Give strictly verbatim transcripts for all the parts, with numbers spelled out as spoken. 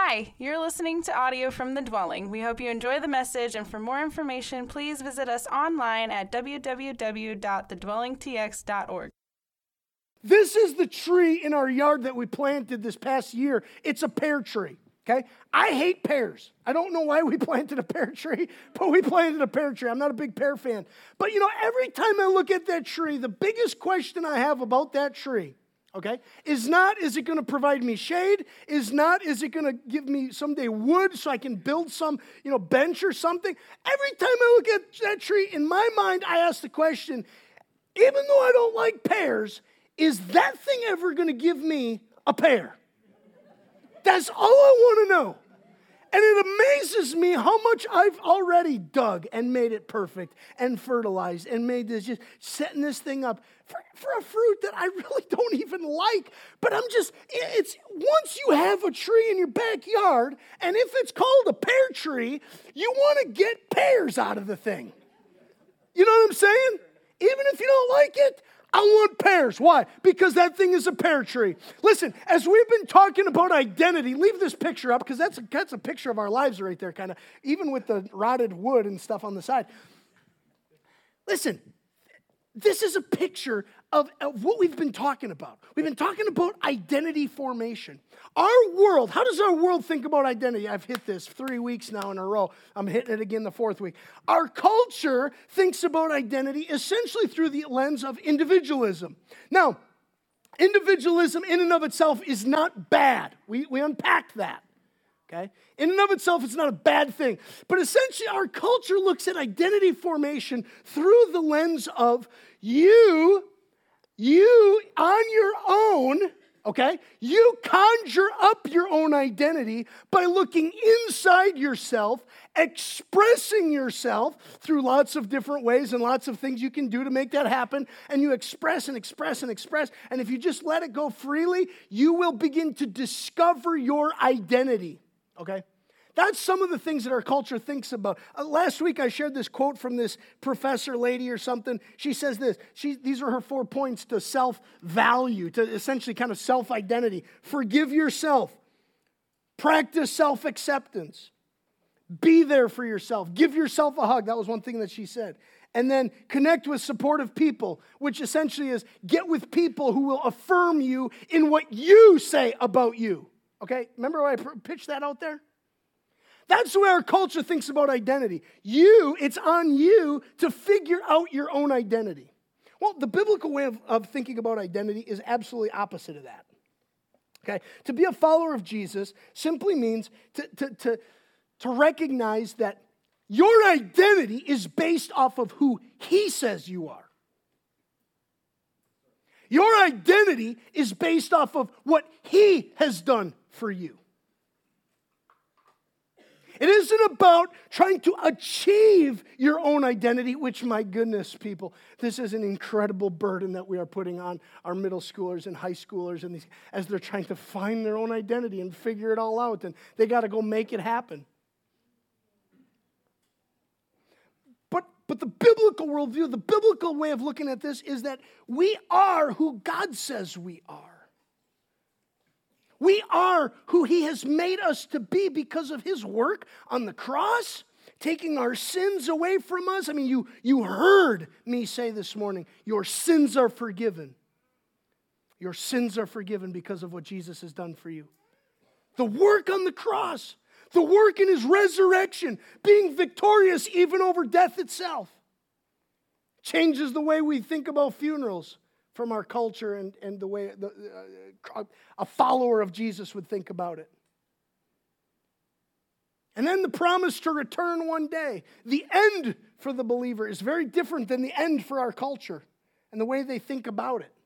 Hi, you're listening to audio from The Dwelling. We hope you enjoy the message, and for more information, please visit us online at w w w dot the dwelling t x dot org. This is the tree in our yard that we planted this past year. It's a pear tree, okay? I hate pears. I don't know why we planted a pear tree, but we planted a pear tree. I'm not a big pear fan. But, you know, every time I look at that tree, the biggest question I have about that tree, okay, is not, is it going to provide me shade? Is not, is it going to give me someday wood so I can build some, you know, bench or something? Every time I look at that tree, in my mind, I ask the question, even though I don't like pears, is that thing ever going to give me a pear? That's all I want to know. And it amazes me how much I've already dug and made it perfect and fertilized and made this, just setting this thing up for, for a fruit that I really don't even like. But I'm just, it's, once you have a tree in your backyard, and if it's called a pear tree, you want to get pears out of the thing. You know what I'm saying? Even if you don't like it, I want pears. Why? Because that thing is a pear tree. Listen, as we've been talking about identity, leave this picture up because that's a, that's a picture of our lives right there, kind of, even with the rotted wood and stuff on the side. Listen, this is a picture of, of what we've been talking about. We've been talking about identity formation. Our world, how does our world think about identity? I've hit this three weeks now in a row. I'm hitting it again the fourth week. Our culture thinks about identity essentially through the lens of individualism. Now, individualism in and of itself is not bad. We, we unpacked that. Okay? In and of itself, it's not a bad thing. But essentially, our culture looks at identity formation through the lens of you, you on your own, okay? You conjure up your own identity by looking inside yourself, expressing yourself through lots of different ways and lots of things you can do to make that happen. And you express and express and express. And if you just let it go freely, you will begin to discover your identity. Okay? That's some of the things that our culture thinks about. Uh, last week I shared this quote from this professor lady or something. She says this. She, these are her four points to self-value, to essentially kind of self-identity. Forgive yourself. Practice self-acceptance. Be there for yourself. Give yourself a hug. That was one thing that she said. And then connect with supportive people, which essentially is get with people who will affirm you in what you say about you. Okay, remember when I pitched that out there? That's the way our culture thinks about identity. You, it's on you to figure out your own identity. Well, the biblical way of, of thinking about identity is absolutely opposite of that. Okay, to be a follower of Jesus simply means to, to, to, to recognize that your identity is based off of who He says you are. Your identity is based off of what He has done for you. It isn't about trying to achieve your own identity, which, my goodness, people, this is an incredible burden that we are putting on our middle schoolers and high schoolers and these, as they're trying to find their own identity and figure it all out, and they got to go make it happen. But, but the biblical worldview, the biblical way of looking at this is that we are who God says we are. We are who He has made us to be because of His work on the cross, taking our sins away from us. I mean, you, you heard me say this morning, your sins are forgiven. Your sins are forgiven because of what Jesus has done for you. The work on the cross, the work in His resurrection, being victorious even over death itself, changes the way we think about funerals from our culture and, and the way the, uh, a follower of Jesus would think about it. And then the promise to return one day. The end for the believer is very different than the end for our culture and the way they think about it.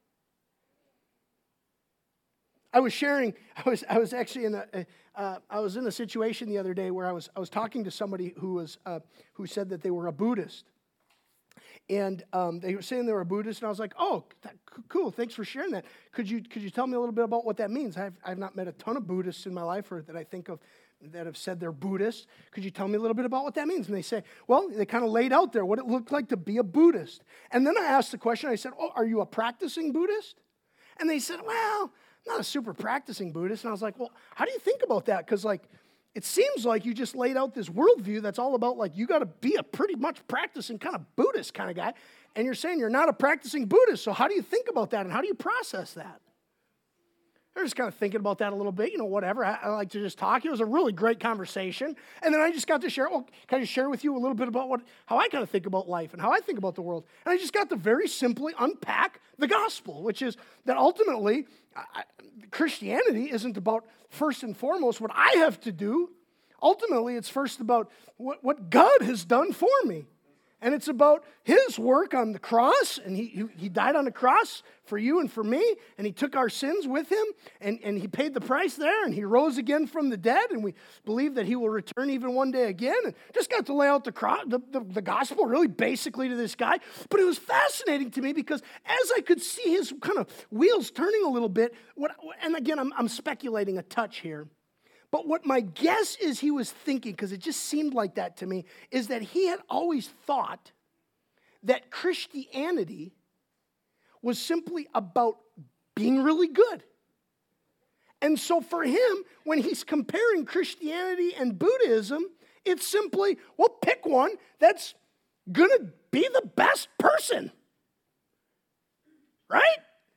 I was sharing, I was I was actually in a, uh, I was in a situation the other day where I was I was talking to somebody who was uh, who said that they were a Buddhist. And um, they were saying they were a Buddhist, and I was like, oh, that, cool, thanks for sharing that. Could you could you tell me a little bit about what that means? I've, I've not met a ton of Buddhists in my life or that I think of that have said they're Buddhist. Could you tell me a little bit about what that means? And they say, well, they kind of laid out there what it looked like to be a Buddhist. And then I asked the question, I said, oh, are you a practicing Buddhist? And they said, well, not a super practicing Buddhist. And I was like, well, how do you think about that? Because, like, it seems like you just laid out this worldview that's all about, like, you got to be a pretty much practicing kind of Buddhist kind of guy. And you're saying you're not a practicing Buddhist. So how do you think about that? And how do you process that? I was just kind of thinking about that a little bit, you know, whatever. I, I like to just talk. It was a really great conversation. And then I just got to share, well, can I just share with you a little bit about what, how I kind of think about life and how I think about the world. And I just got to very simply unpack the gospel, which is that ultimately I, Christianity isn't about first and foremost what I have to do. Ultimately, it's first about what, what God has done for me. And it's about his work on the cross, and he, he died on the cross for you and for me, and he took our sins with him, and, and he paid the price there, and he rose again from the dead, and we believe that he will return even one day again, and just got to lay out the, cross, the, the, the gospel really basically to this guy. But it was fascinating to me because as I could see his kind of wheels turning a little bit, what, and again, I'm, I'm speculating a touch here, but what my guess is he was thinking, because it just seemed like that to me, is that he had always thought that Christianity was simply about being really good. And so for him, when he's comparing Christianity and Buddhism, it's simply, well, pick one that's going to be the best person. Right?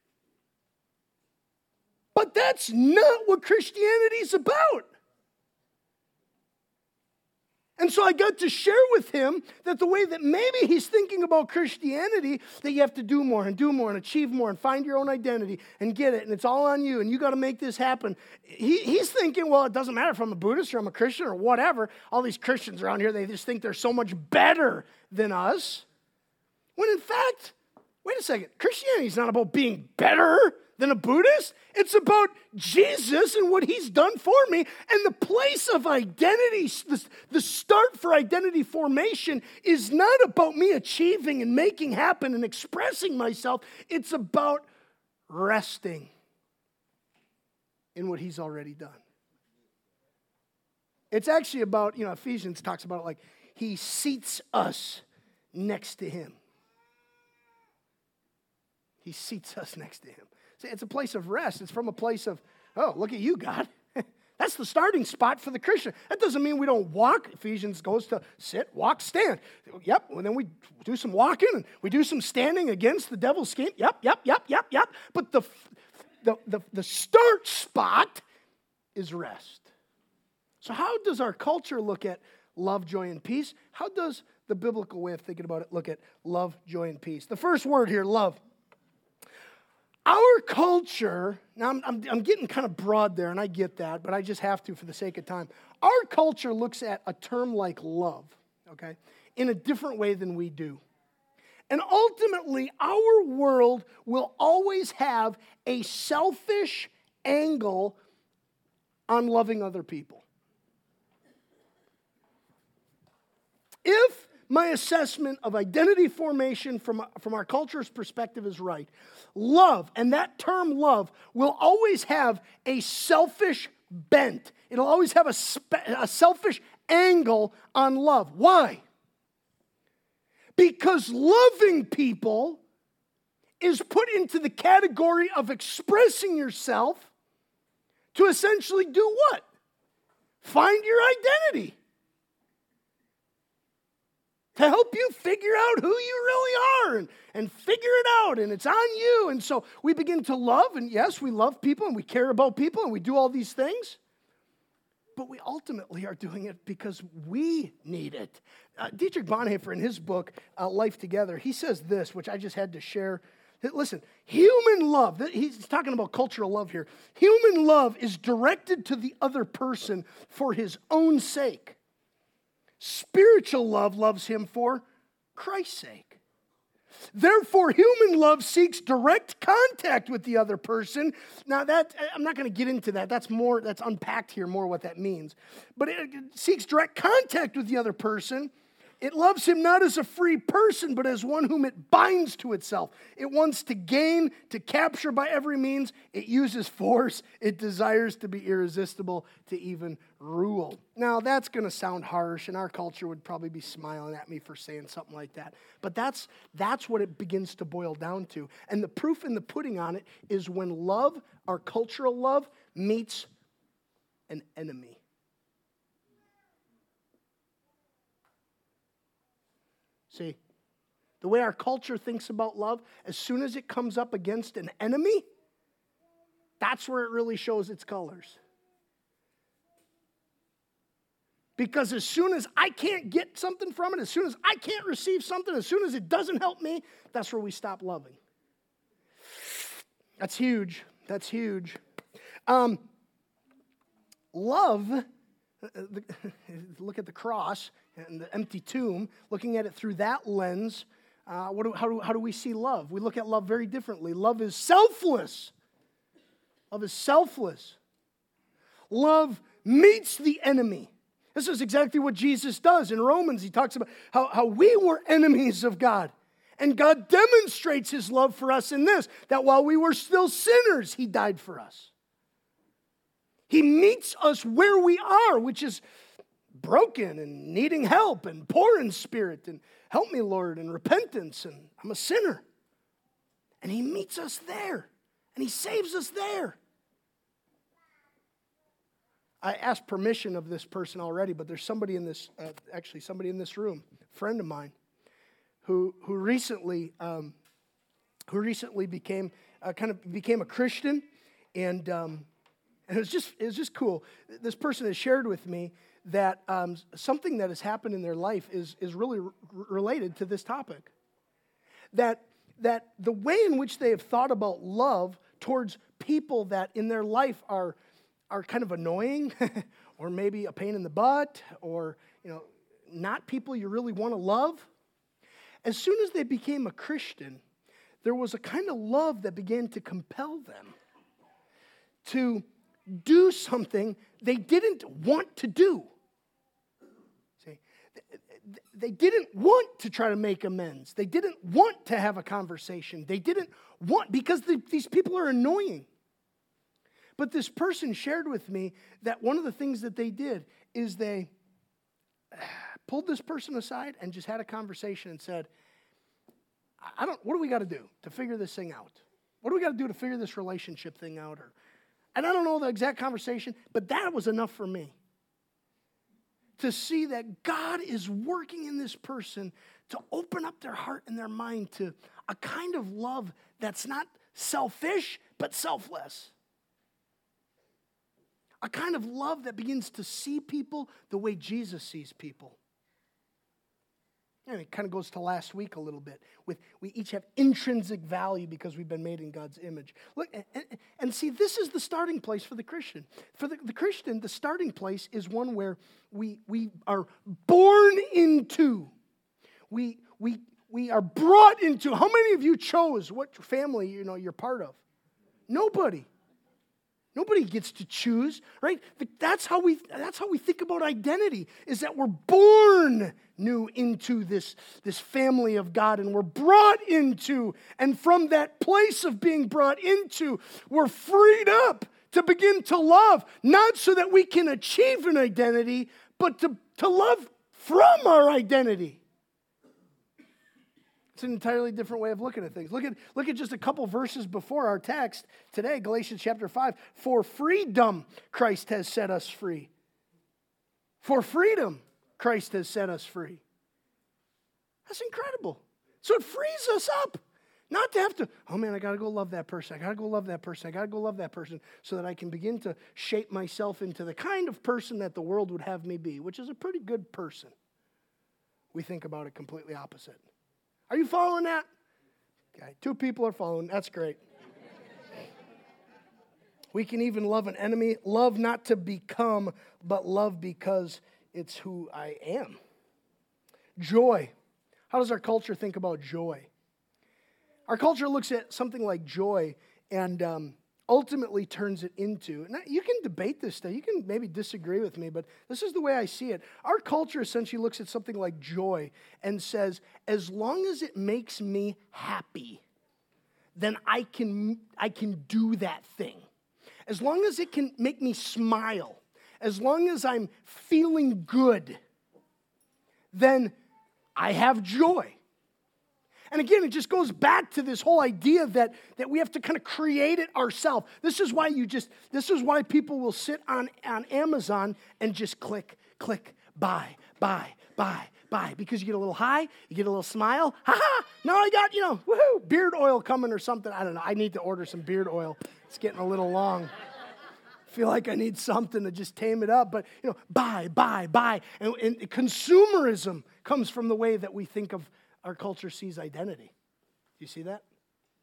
But that's not what Christianity's about. And so I got to share with him that the way that maybe he's thinking about Christianity, that you have to do more and do more and achieve more and find your own identity and get it, and it's all on you, and you got to make this happen. He, he's thinking, well, it doesn't matter if I'm a Buddhist or I'm a Christian or whatever. All these Christians around here, they just think they're so much better than us. When in fact, wait a second, Christianity is not about being better than a Buddhist. It's about Jesus and what he's done for me. And the place of identity, the, the start for identity formation is not about me achieving and making happen and expressing myself. It's about resting in what he's already done. It's actually about, you know, Ephesians talks about it like he seats us next to him. He seats us next to him. It's a place of rest. It's from a place of, oh, look at you, God. That's the starting spot for the Christian. That doesn't mean we don't walk. Ephesians goes to sit, walk, stand. Yep, and then we do some walking, and we do some standing against the devil's scheme. Yep, yep, yep, yep, yep. But the, the, the, the start spot is rest. So how does our culture look at love, joy, and peace? How does the biblical way of thinking about it look at love, joy, and peace? The first word here, love. Our culture, now I'm, I'm, I'm getting kind of broad there, and I get that, but I just have to for the sake of time. Our culture looks at a term like love, okay, in a different way than we do. And ultimately, our world will always have a selfish angle on loving other people. If my assessment of identity formation from, from our culture's perspective is right, love, and that term love, will always have a selfish bent. It'll always have a, spe- a selfish angle on love. Why? Because loving people is put into the category of expressing yourself to essentially do what? Find your identity. To help you figure out who you really are and, and figure it out, and it's on you. And so we begin to love, and yes, we love people, and we care about people, and we do all these things. But we ultimately are doing it because we need it. Uh, Dietrich Bonhoeffer, in his book, uh, Life Together, he says this, which I just had to share. Listen, human love, he's talking about cultural love here. Human love is directed to the other person for his own sake. Spiritual love loves him for Christ's sake. Therefore, human love seeks direct contact with the other person. Now, that I'm not going to get into that. That's more, that's unpacked here more what that means. But it seeks direct contact with the other person It loves him not as a free person, but as one whom it binds to itself. It wants to gain, to capture by every means. It uses force. It desires to be irresistible, to even rule. Now, that's going to sound harsh, and our culture would probably be smiling at me for saying something like that. But that's, that's what it begins to boil down to. And the proof in the pudding on it is when love, our cultural love, meets an enemy. See, the way our culture thinks about love, as soon as it comes up against an enemy, that's where it really shows its colors. Because as soon as I can't get something from it, as soon as I can't receive something, as soon as it doesn't help me, that's where we stop loving. That's huge. That's huge. Um, love, look at the cross and the empty tomb, looking at it through that lens, uh, what do, how, do, how do we see love? We look at love very differently. Love is selfless. Love is selfless. Love meets the enemy. This is exactly what Jesus does. In Romans, he talks about how, how we were enemies of God. And God demonstrates his love for us in this, that while we were still sinners, he died for us. He meets us where we are, which is broken and needing help and poor in spirit and help me, Lord, and repentance, and I'm a sinner. And he meets us there, and he saves us there. I asked permission of this person already, but there's somebody in this, uh, actually somebody in this room, a friend of mine, who who recently um, who recently became uh, kind of became a Christian, and um, and it was just it was just cool. This person has shared with me that um, something that has happened in their life is, is really r- related to this topic. That, that the way in which they have thought about love towards people that in their life are, are kind of annoying or maybe a pain in the butt or, you know, not people you really want to love. As soon as they became a Christian, there was a kind of love that began to compel them to do something they didn't want to do. See, they didn't want to try to make amends. They didn't want to have a conversation. They didn't want, because the, these people are annoying. But this person shared with me that one of the things that they did is they pulled this person aside and just had a conversation and said, I don't, what do we got to do to figure this thing out? What do we got to do to figure this relationship thing out? Or, and I don't know the exact conversation, but that was enough for me to see that God is working in this person to open up their heart and their mind to a kind of love that's not selfish, but selfless. A kind of love that begins to see people the way Jesus sees people. And it kind of goes to last week a little bit. With we each have intrinsic value because we've been made in God's image. Look, and, and see, this is the starting place for the Christian. For the, the Christian, the starting place is one where we we are born into. We we we are brought into. How many of you chose what family you know you're part of? Nobody. Nobody gets to choose, right? That's how we that's how we think about identity, is that we're born new into this, this family of God, and we're brought into, and from that place of being brought into, we're freed up to begin to love, not so that we can achieve an identity, but to, to love from our identity. It's an entirely different way of looking at things. Look at, look at just a couple verses before our text today, Galatians chapter five. For freedom, Christ has set us free. For freedom, Christ has set us free. That's incredible. So it frees us up. Not to have to, oh man, I got to go love that person. I got to go love that person. I got to go love that person so that I can begin to shape myself into the kind of person that the world would have me be, which is a pretty good person. We think about it completely opposite. Are you following that? Okay, two people are following. That's great. We can even love an enemy. Love not to become, but love because it's who I am. Joy. How does our culture think about joy? Our culture looks at something like joy, and um, ultimately turns it into, and you can debate this stuff, you can maybe disagree with me, but this is the way I see it. Our culture essentially looks at something like joy and says, as long as it makes me happy, then I can, I can do that thing. As long as it can make me smile, as long as I'm feeling good, then I have joy. And again, it just goes back to this whole idea that, that we have to kind of create it ourselves. This is why you just, this is why people will sit on, on Amazon and just click, click, buy, buy, buy, buy. Because you get a little high, you get a little smile. Ha ha! Now I got, you know, woohoo, beard oil coming or something. I don't know. I need to order some beard oil. It's getting a little long. I feel like I need something to just tame it up. But, you know, buy, buy, buy. And, and consumerism comes from the way that we think of our culture sees identity. Do you see that?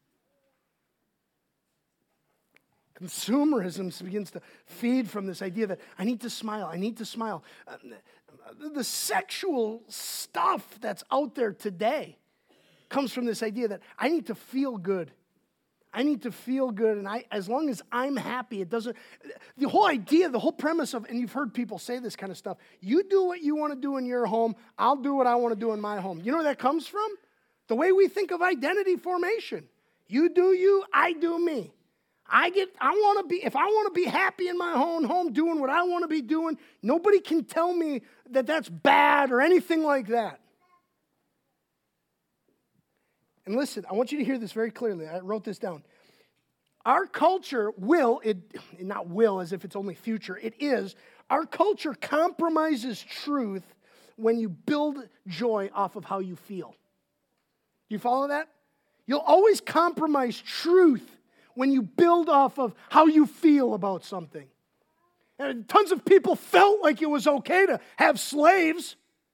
Consumerism begins to feed from this idea that I need to smile, I need to smile. Uh, the sexual stuff that's out there today comes from this idea that I need to feel good. I need to feel good, and I, as long as I'm happy, it doesn't, the whole idea, the whole premise of, and you've heard people say this kind of stuff, you do what you want to do in your home, I'll do what I want to do in my home. You know where that comes from? The way we think of identity formation. You do you, I do me. I get, I want to be, if I want to be happy in my own home doing what I want to be doing, nobody can tell me that that's bad or anything like that. And listen, I want you to hear this very clearly. I wrote this down. Our culture will, it not will as if it's only future, it is, our culture compromises truth when you build joy off of how you feel. You follow that? You'll always compromise truth when you build off of how you feel about something. And tons of people felt like it was okay to have slaves.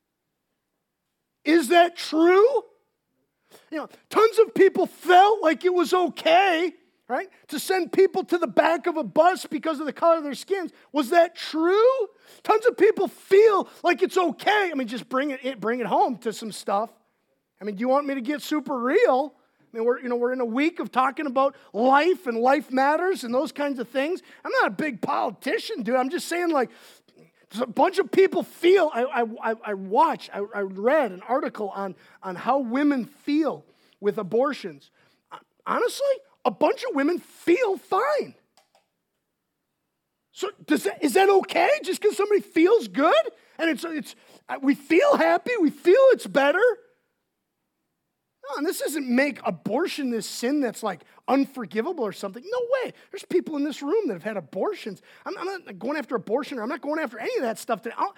Is that true? You know, tons of people felt like it was okay, right, to send people to the back of a bus because of the color of their skins. Was that true? Tons of people feel like it's okay. I mean, just bring it, bring it home to some stuff. I mean, do you want me to get super real? I mean, we're, you know, we're in a week of talking about life and life matters and those kinds of things. I'm not a big politician, dude. I'm just saying, like, a bunch of people feel, I, I, I watched, I, I read an article on, on how women feel with abortions. Honestly, a bunch of women feel fine. So does that, is that okay just because somebody feels good? And it's, it's we feel happy, we feel it's better. No, and this doesn't make abortion this sin that's like unforgivable or something. No way. There's people in this room that have had abortions. I'm, I'm not going after abortion, or I'm not going after any of that stuff. That I'll...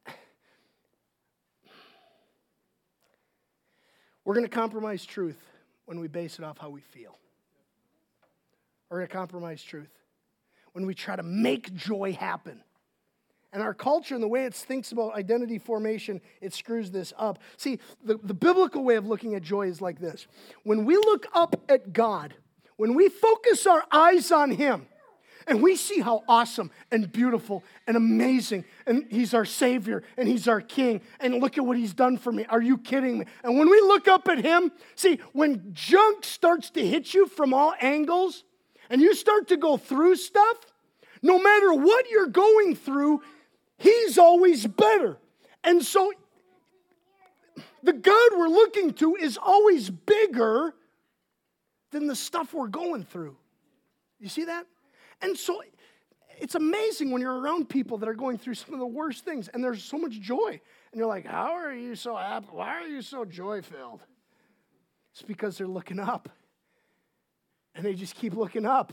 We're going to compromise truth when we base it off how we feel. We're going to compromise truth when we try to make joy happen. And our culture and the way it thinks about identity formation, it screws this up. See, the, the biblical way of looking at joy is like this. When we look up at God, when we focus our eyes on Him, and we see how awesome and beautiful and amazing, and He's our Savior, and He's our King, and look at what He's done for me. Are you kidding me? And when we look up at Him, see, when junk starts to hit you from all angles, and you start to go through stuff, no matter what you're going through, He's always better. And so the God we're looking to is always bigger than the stuff we're going through. You see that? And so it's amazing when you're around people that are going through some of the worst things, and there's so much joy. And you're like, how are you so happy? Why are you so joy-filled? It's because they're looking up. And they just keep looking up.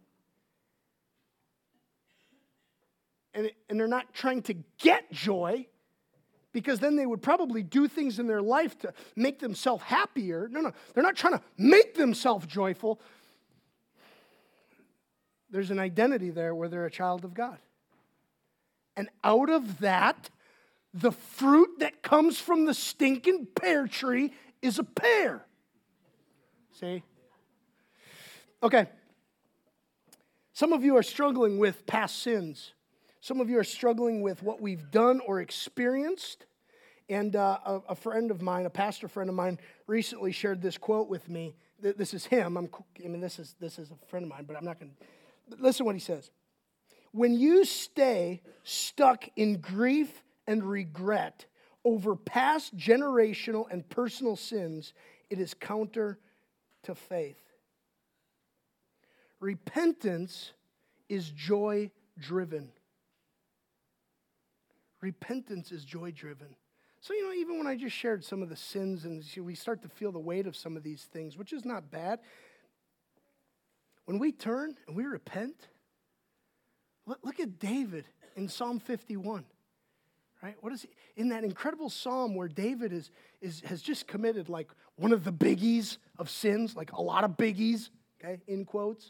And, and they're not trying to get joy, because then they would probably do things in their life to make themselves happier. No, no, they're not trying to make themselves joyful. There's an identity there where they're a child of God. And out of that, the fruit that comes from the stinking pear tree is a pear. See? Okay. Some of you are struggling with past sins. Some of you are struggling with what we've done or experienced. And uh, a, a friend of mine, a pastor friend of mine, recently shared this quote with me. This is him. I'm, I mean, this is this is a friend of mine, but I'm not going to Listen what he says. When you stay stuck in grief and regret over past generational and personal sins, it is counter to faith. Repentance is joy-driven. Repentance is joy-driven. So, you know, even when I just shared some of the sins and we start to feel the weight of some of these things, which is not bad, when we turn and we repent, look, look at David in Psalm fifty-one, right? What is he, in that incredible psalm where David is, is has just committed like one of the biggies of sins, like a lot of biggies, okay, in quotes.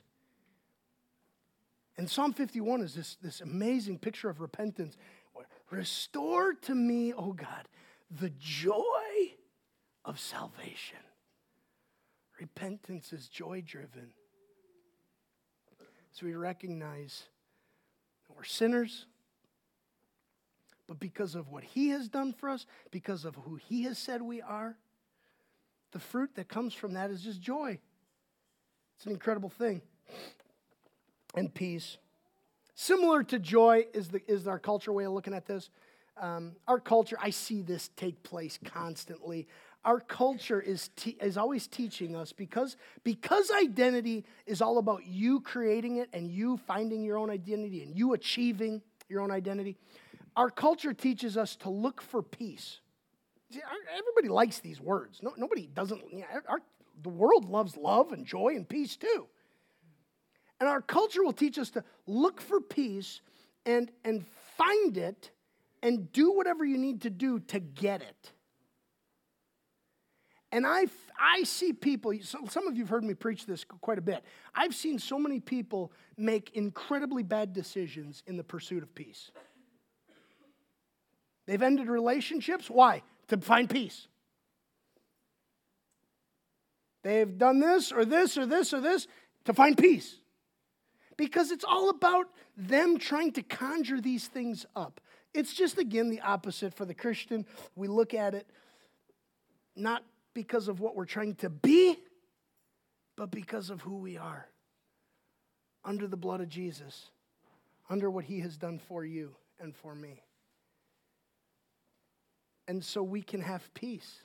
And Psalm fifty-one is this, this amazing picture of repentance. Restore to me, oh God, the joy of salvation. Repentance is joy-driven. So we recognize that we're sinners, but because of what he has done for us, because of who he has said we are, the fruit that comes from that is just joy. It's an incredible thing. And peace. Similar to joy is the is our culture way of looking at this. Um, our culture, I see this take place constantly. Our culture is te- is always teaching us because, because identity is all about you creating it and you finding your own identity and you achieving your own identity. Our culture teaches us to look for peace. See, everybody likes these words. No, nobody doesn't. You know, our, the world loves love and joy and peace too. And our culture will teach us to look for peace and, and find it and do whatever you need to do to get it. And I, I see people, so some of you have heard me preach this quite a bit. I've seen so many people make incredibly bad decisions in the pursuit of peace. They've ended relationships. Why? To find peace. They've done this or this or this or this to find peace. Because it's all about them trying to conjure these things up. It's just, again, the opposite for the Christian. We look at it not because of what we're trying to be, but because of who we are. Under the blood of Jesus. Under what he has done for you and for me. And so we can have peace.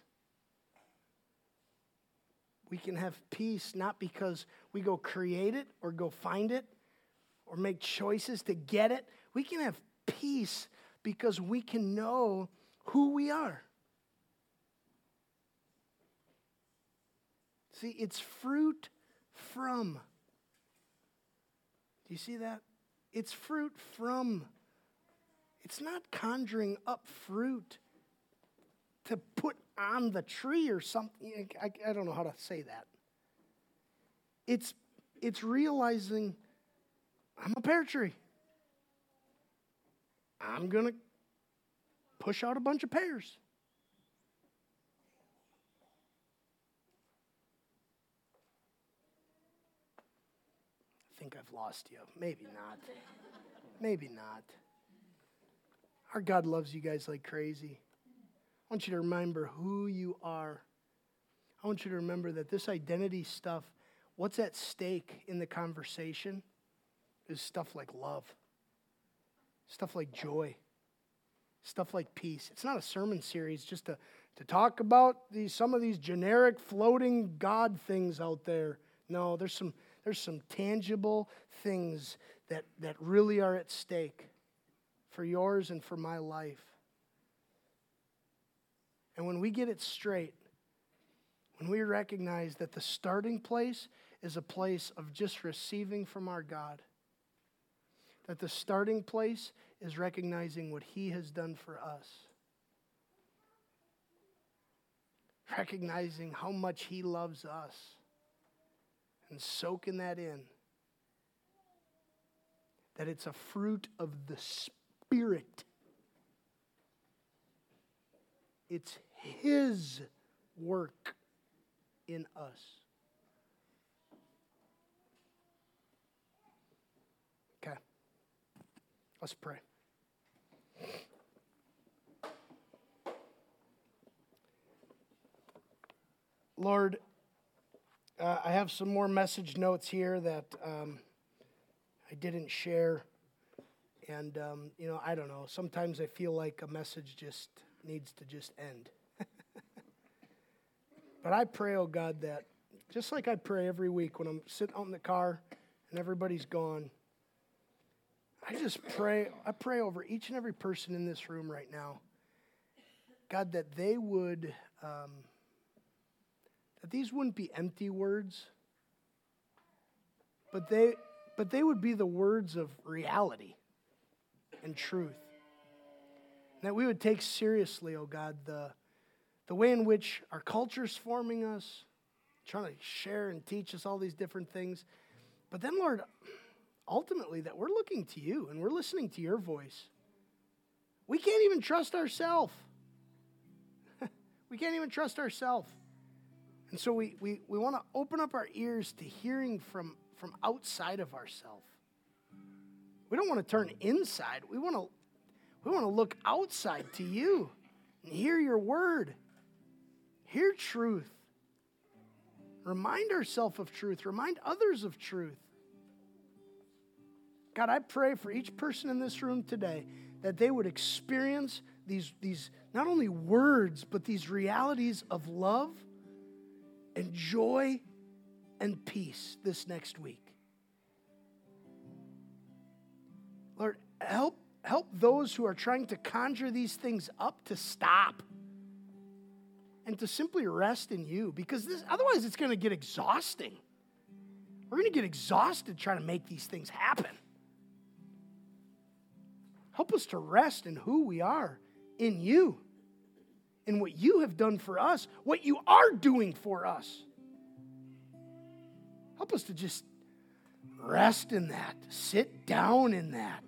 We can have peace not because we go create it or go find it or make choices to get it. We can have peace because we can know who we are. See, it's fruit from. Do you see that? It's fruit from. It's not conjuring up fruit to put on the tree or something. I, I don't know how to say that. It's, it's realizing I'm a pear tree. I'm going to push out a bunch of pears. I think I've lost you. Maybe not. Maybe not. Our God loves you guys like crazy. I want you to remember who you are. I want you to remember that this identity stuff, what's at stake in the conversation is stuff like love, stuff like joy, stuff like peace. It's not a sermon series just to, to talk about these, some of these generic floating God things out there. No, there's some there's some tangible things that, that really are at stake for yours and for my life. And when we get it straight, when we recognize that the starting place is a place of just receiving from our God, that the starting place is recognizing what he has done for us, recognizing how much he loves us, and soaking that in, that it's a fruit of the Spirit. It's his work in us. Okay. Let's pray. Lord, uh, I have some more message notes here that um, didn't share. And, um, you know, I don't know. Sometimes I feel like a message just needs to just end. But I pray, oh God, that just like I pray every week when I'm sitting out in the car and everybody's gone, I just pray, I pray over each and every person in this room right now, God, that they would, um, that these wouldn't be empty words, but they, but they would be the words of reality and truth. And that we would take seriously, oh God, the, the way in which our culture's forming us, trying to share and teach us all these different things. But then, Lord, ultimately that we're looking to you and we're listening to your voice. We can't even trust ourselves. We can't even trust ourselves. And so we, we, we want to open up our ears to hearing from, from outside of ourselves. We don't want to turn inside. We want to we want to look outside to you and hear your word. Hear truth. Remind ourselves of truth. Remind others of truth. God, I pray for each person in this room today that they would experience these, these not only words, but these realities of love and joy and peace this next week. Lord, help, help those who are trying to conjure these things up to stop and to simply rest in you, because this, otherwise it's going to get exhausting. We're going to get exhausted trying to make these things happen. Help us to rest in who we are, in you, in what you have done for us, what you are doing for us. Help us to just rest in that, sit down in that.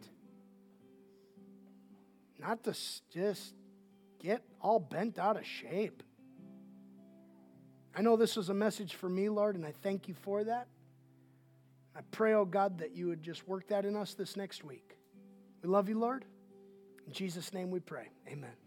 Not to just get all bent out of shape. I know this was a message for me, Lord, and I thank you for that. I pray, oh God, that you would just work that in us this next week. We love you, Lord. In Jesus' name we pray. Amen.